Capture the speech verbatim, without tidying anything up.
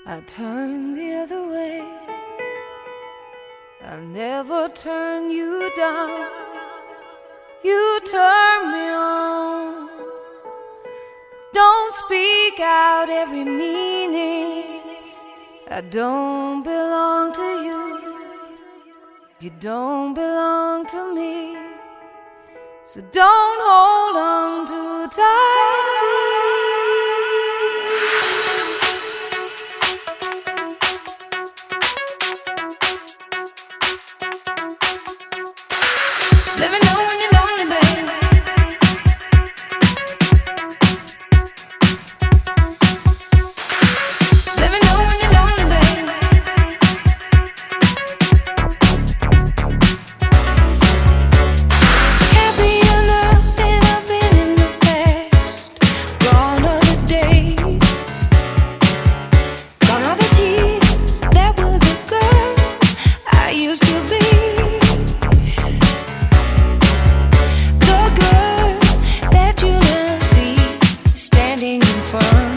I turn the other way. I'll never turn you down. You turn me on. Don't speak out every meaning. I don't belong to you. You don't belong to me. So don't hold on too tight. Let me know when you're lonely, babe. Let me know when you're lonely, babe. Happier love than I've been in the past. Gone are the days, gone are the tears. That was the girl I used to be. Standing in front